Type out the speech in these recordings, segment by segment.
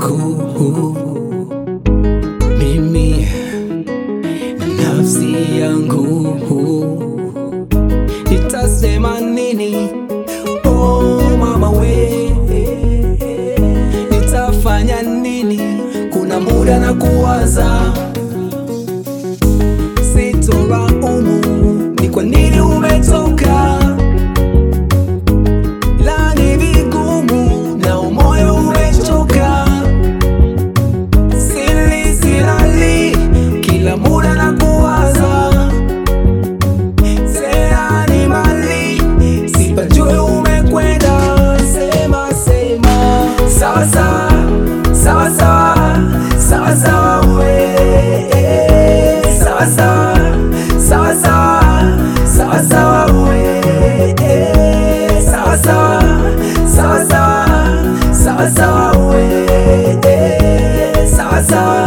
yangu, mimi na nafsi yangu, nitasema nini? Oh mama we, nitafanya nini? Kuna muda na kuwaza, sitoraumu ni kwa nini umetoka. Sawa sawa, sawa sawa we, sawa sawa, sawa sawa we, sawa sawa, sawa sawa we, sawa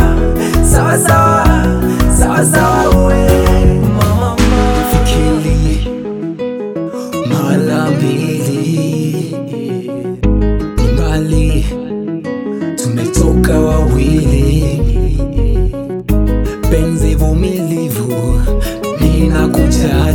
sawa we. Mama fikiri mara mbili, mbali tumetoka wawili, penzi vumilivu, ninakuja